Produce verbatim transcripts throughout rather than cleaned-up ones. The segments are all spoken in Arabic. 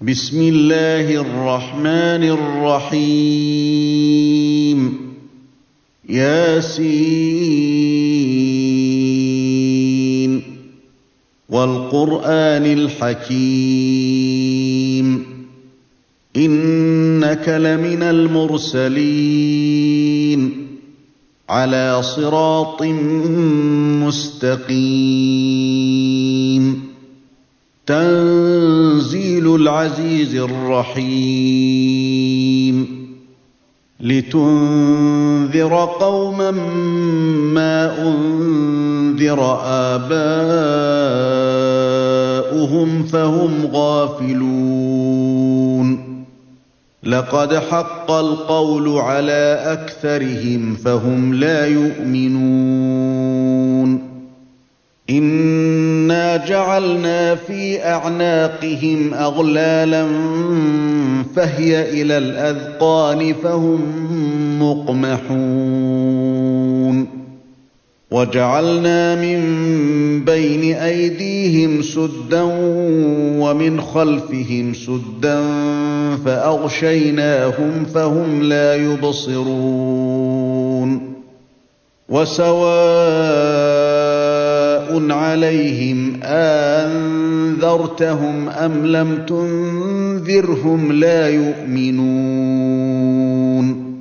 بسم الله الرحمن الرحيم ياسين والقرآن الحكيم إنك لمن المرسلين على صراط مستقيم تنزيل العزيز الرحيم لتنذر قوما ما أنذر آباؤهم فهم غافلون لقد حق القول على أكثرهم فهم لا يؤمنون إنا جعلنا في أعناقهم أغلالا فهي إلى الأذقان فهم مقمحون وجعلنا من بين أيديهم سدا ومن خلفهم سدا فأغشيناهم فهم لا يبصرون وسواء عليهم أنذرتهم أم لم تنذرهم لا يؤمنون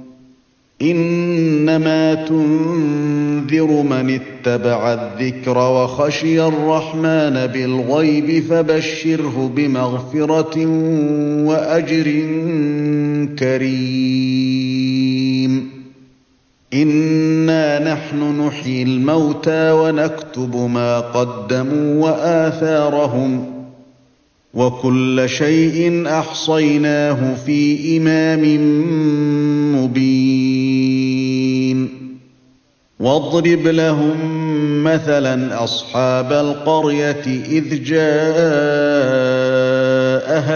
إنما تنذر من اتبع الذكر وخشي الرحمن بالغيب فبشره بمغفرة وأجر كريم إنا نحن نحيي الموتى ونكتب ما قدموا وآثارهم وكل شيء أحصيناه في إمام مبين واضرب لهم مثلا أصحاب القرية إذ جاءها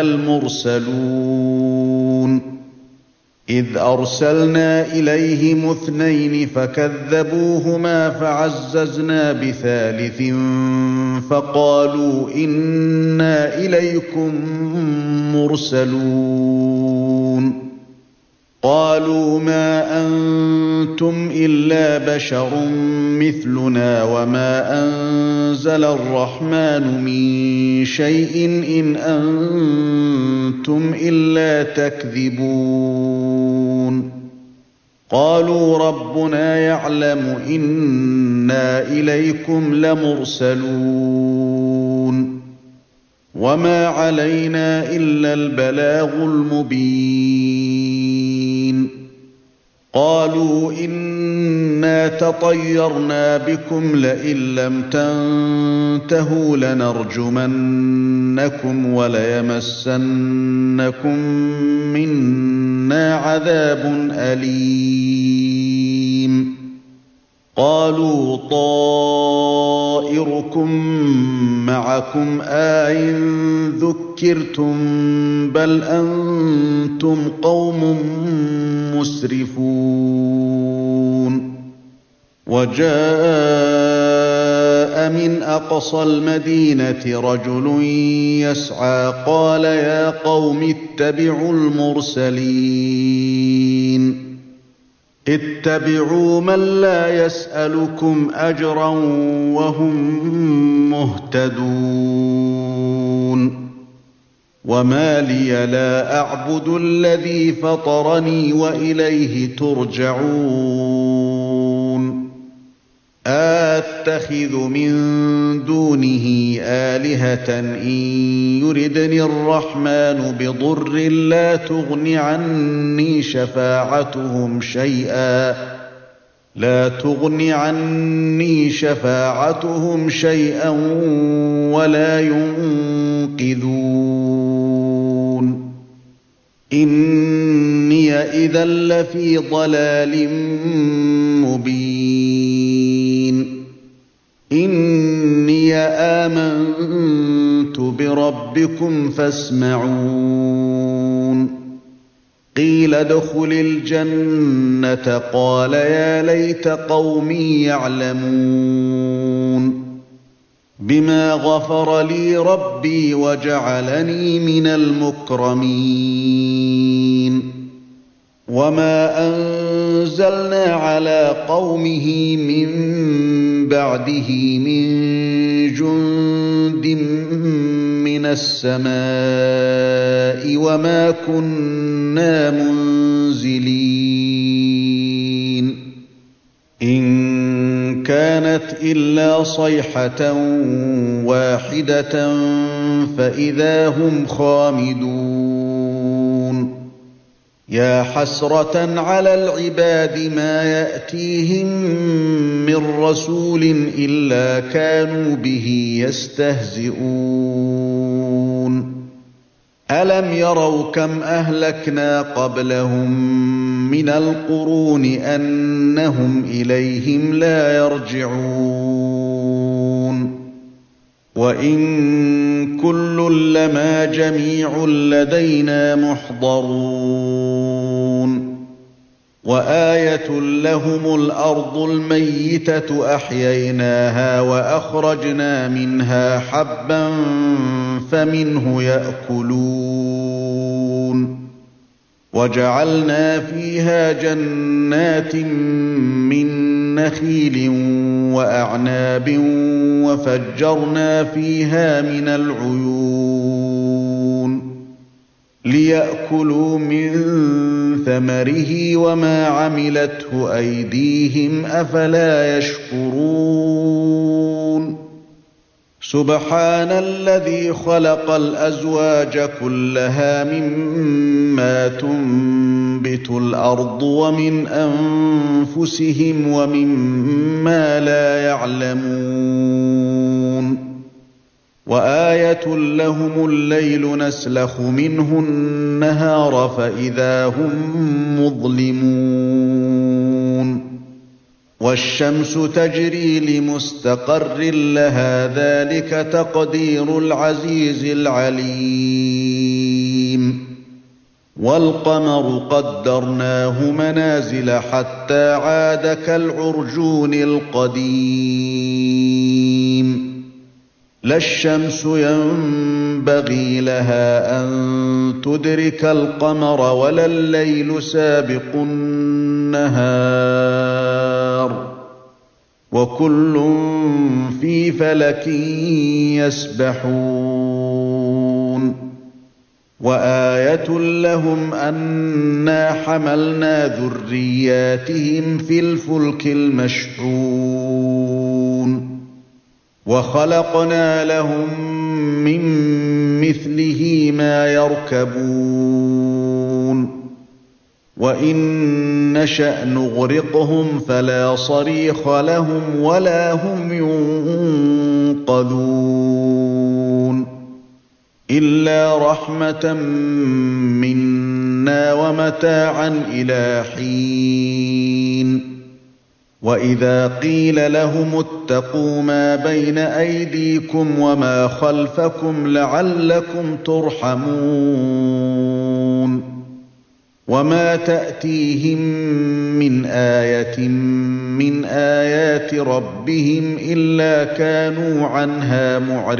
المرسلون إذ أرسلنا إليهم اثنين فكذبوهما فعززنا بثالث فقالوا إنا إليكم مرسلون قالوا ما أنتم إلا بشر مثلنا وما أنزل الرحمن من شيء إن أنتم إلا تكذبون قالوا ربنا يعلم إنا إليكم لمرسلون وما علينا إلا البلاغ المبين قالوا إنا تطيرنا بكم لئن لم تنتهوا لنرجمنكم وليمسنكم منا عذاب أليم قالوا طائركم معكم أئن ذكرتم بل أنتم قوم مسرفون وجاء من أقصى المدينة رجل يسعى قال يا قوم اتبعوا المرسلين اتبعوا من لا يسألكم أجرا وهم مهتدون وما لي لا أعبد الذي فطرني وإليه ترجعون أتخذ من دونه آلهة إن يردني الرحمن بضر لا تغن عني شفاعتهم شيئا لا تغن عني شفاعتهم شيئا ولا ينقذون إني إذا لفي ضلال مبين إني آمنت بربكم فاسمعون قيل ادخل الجنة قال يا ليت قومي يعلمون بما غفر لي ربي وجعلني من المكرمين وما أنزلنا على قومه من بعده من جند من السماء وما كنا منزلين إن كانت إلا صيحة واحدة فإذا هم خامدون يا حسرة على العباد ما يأتيهم من رسول إلا كانوا به يستهزئون ألم يروا كم أهلكنا قبلهم من القرون أنهم إليهم لا يرجعون وإن كل لما جميع لدينا محضرون وآية لهم الأرض الميتة أحييناها وأخرجنا منها حبا فمنه يأكلون وجعلنا فيها جنات من نخيل وأعناب وفجرنا فيها من العيون ليأكلوا من ثمره وما عملته أيديهم أفلا يشكرون سبحان الذي خلق الأزواج كلها مما تنبت الأرض ومن أنفسهم ومما لا يعلمون وآية لهم الليل نسلخ منه النهار فإذا هم مظلمون والشمس تجري لمستقر لها ذلك تقدير العزيز العليم والقمر قدرناه منازل حتى عاد كالعرجون القديم لا الشمس ينبغي لها أن تدرك القمر ولا الليل سابق النهار وكل في فلك يسبحون وآية لهم أنا حملنا ذرياتهم في الفلك المشحون وخلقنا لهم من مثله ما يركبون وإن نشأ نغرقهم فلا صريخ لهم ولا هم ينقذون إلا رحمة منا ومتاعا إلى حين وإذا قيل لهم اتقوا ما بين أيديكم وما خلفكم لعلكم ترحمون وما تأتيهم من آية من آيات ربهم إلا كانوا عنها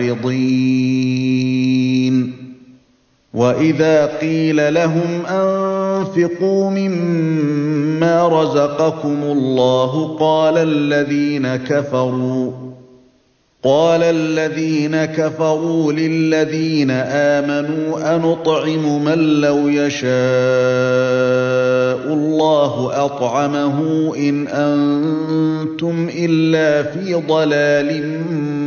معرضين وإذا قيل لهم أنفقوا مما رزقكم الله قال الذين كفروا قال الذين كفروا للذين آمنوا أنطعم من لو يشاء الله أطعمه إن أنتم إلا في ضلال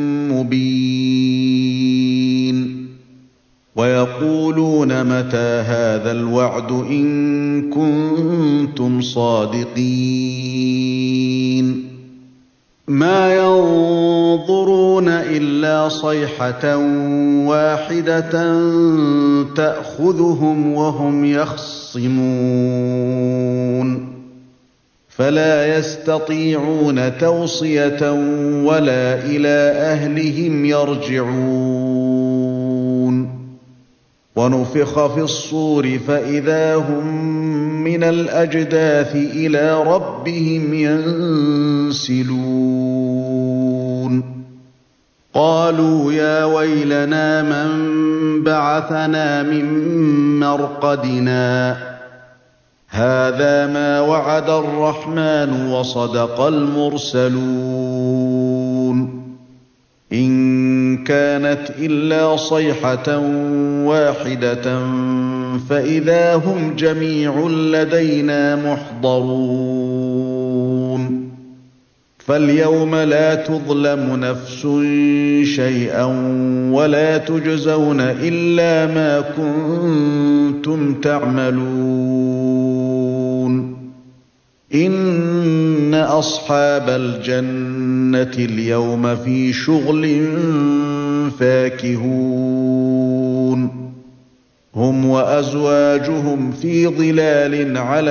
مبين ويقولون متى هذا الوعد إن كنتم صادقين ما ينظرون إلا صيحة واحدة تأخذهم وهم يخصمون فلا يستطيعون توصية ولا إلى أهلهم يرجعون ونفخ في الصور فإذا هم من الأجداث إلى ربهم ينسلون قالوا يا ويلنا من بعثنا من مرقدنا هذا ما وعد الرحمن وصدق المرسلون إن كانت إلا صيحة واحدة فإذا هم جميع لدينا محضرون فاليوم لا تظلم نفس شيئا ولا تجزون إلا ما كنتم تعملون إن أصحاب الجنة اليوم في شغل فاكهون هم وأزواجهم في ظلال على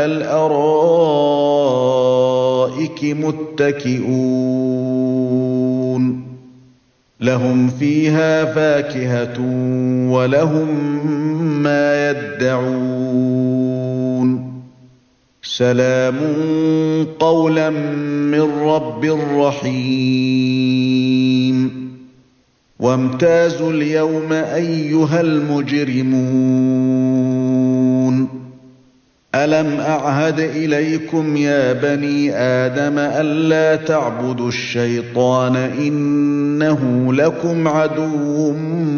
الأرائك متكئون لهم فيها فاكهة ولهم ما يدعون سلام قولا من رب رحيم وامتازوا اليوم أيها المجرمون ألم أعهد إليكم يا بني آدم ألا تعبدوا الشيطان إنه لكم عدو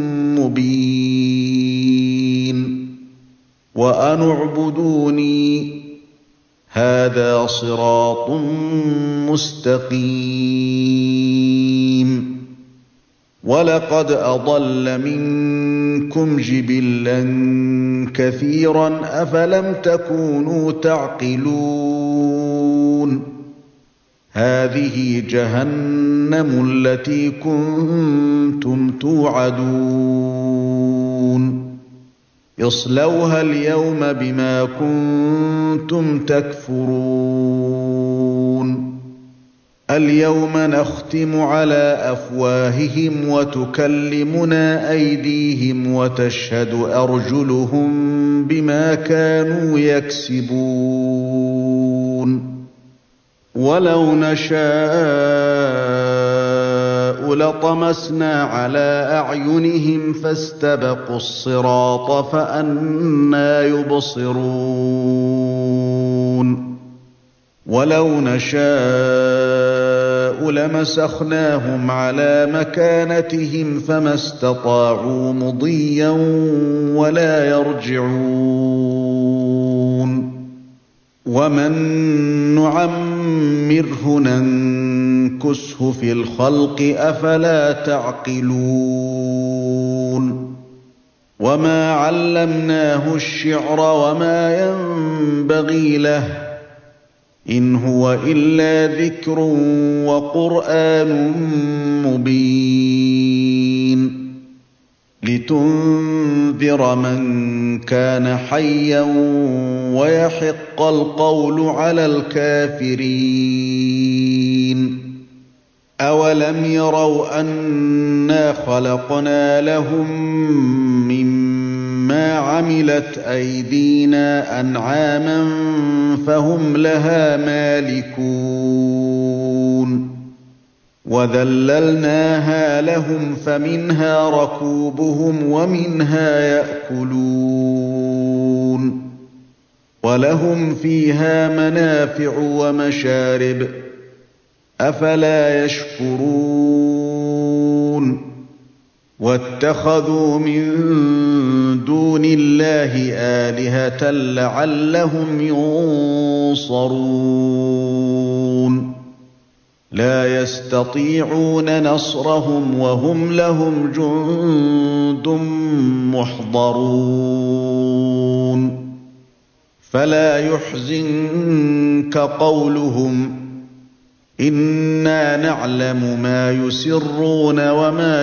مبين وأن اعبدوني هذا صراط مستقيم ولقد أضل منكم جبلا كثيرا أفلم تكونوا تعقلون هذه جهنم التي كنتم توعدون اصلوها اليوم بما كنتم تكفرون اليوم نختم على أفواههم وتكلمنا أيديهم وتشهد أرجلهم بما كانوا يكسبون ولو نشاء لطمسنا على أعينهم فاستبقوا الصراط فأنى يبصرون ولو نشاء لمسخناهم على مكانتهم فما استطاعوا مضيا ولا يرجعون ومن نعمره ننكسه في الخلق أفلا تعقلون وما علمناه الشعر وما ينبغي له إن هو إلا ذكر وقرآن مبين لتنذر من كان حيا ويحق القول على الكافرين أولم يروا أنا خلقنا لهم مما عملت أيدينا أنعاما فهم لها مالكون وذللناها لهم فمنها ركوبهم ومنها يأكلون ولهم فيها منافع ومشارب أفلا يشكرون واتخذوا من دون الله آلهة لعلهم ينصرون لا يستطيعون نصرهم وهم لهم جند محضرون فلا يحزنك قولهم إنا نعلم ما يسرون وما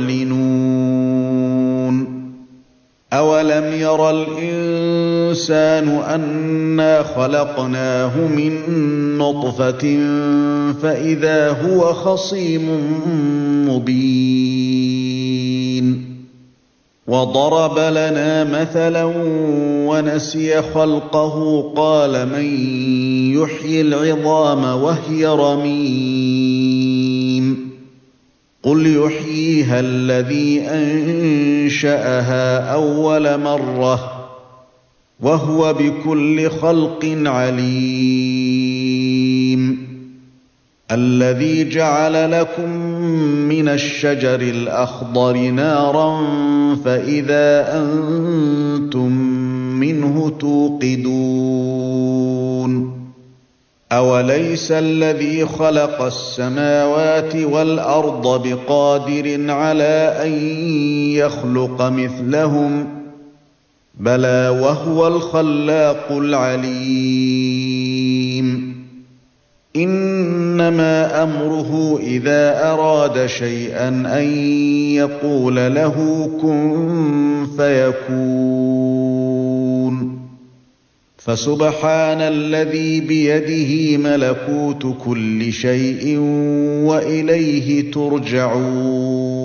يعلنون أولم ير الإنسان أنا خلقناه من نطفة فإذا هو خصيم مبين وضرب لنا مثلا ونسي خلقه قال من يحيي العظام وهي رميم قُلْ يُحْيِيهَا الَّذِي أَنشَأَهَا أَوَّلَ مَرَّةٍ وَهُوَ بِكُلِّ خَلْقٍ عَلِيمٌ الَّذِي جَعَلَ لَكُم مِّنَ الشَّجَرِ الْأَخْضَرِ نَارًا فَإِذَا أَنتُم مِّنْهُ تُوقِدُونَ أَوَلَيْسَ الَّذِي خَلَقَ السَّمَاوَاتِ وَالْأَرْضَ بِقَادِرٍ عَلَىٰ أَن يَخْلُقَ مِثْلَهُم ۚ بَلَىٰ وَهُوَ الْخَلَّاقُ الْعَلِيمُ إِنَّمَا أَمْرُهُ إِذَا أَرَادَ شَيْئًا أَن يَقُولَ لَهُ كُن فَيَكُونُ فَسُبْحَانَ الَّذِي بِيَدِهِ مَلَكُوتُ كُلِّ شَيْءٍ وَإِلَيْهِ تُرْجَعُونَ